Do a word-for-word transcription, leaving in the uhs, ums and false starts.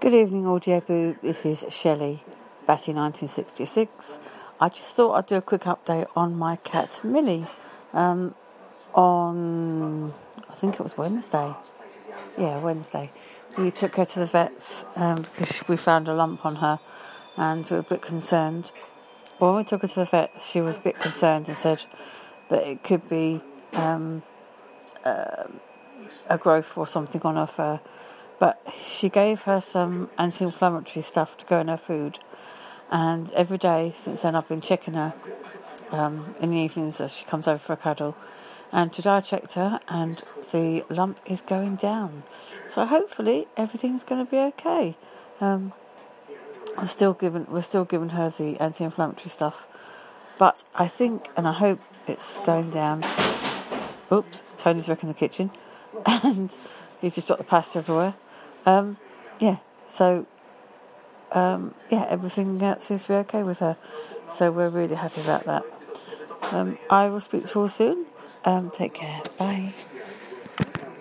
Good evening, Audio Boo. This is Shelley, Batty nineteen sixty-six. I just thought I'd do a quick update on my cat Millie. Um, on, I think it was Wednesday. Yeah, Wednesday. We took her to the vets um, because we found a lump on her and we were a bit concerned. When we took her to the vets, she was a bit concerned and said that it could be um, uh, a growth or something on her fur. But she gave her some anti-inflammatory stuff to go in her food. And every day since then I've been checking her um, in the evenings as she comes over for a cuddle. And today I checked her and the lump is going down. So hopefully everything's going to be okay. Um, I'm still giving, we're still giving her the anti-inflammatory stuff. But I think and I hope it's going down. Oops, Tony's wrecking the kitchen. And he's just dropped the pasta everywhere. Um, yeah, so, um, yeah, everything uh, seems to be okay with her. So we're really happy about that. Um, I will speak to you all soon. Um, take care. Bye.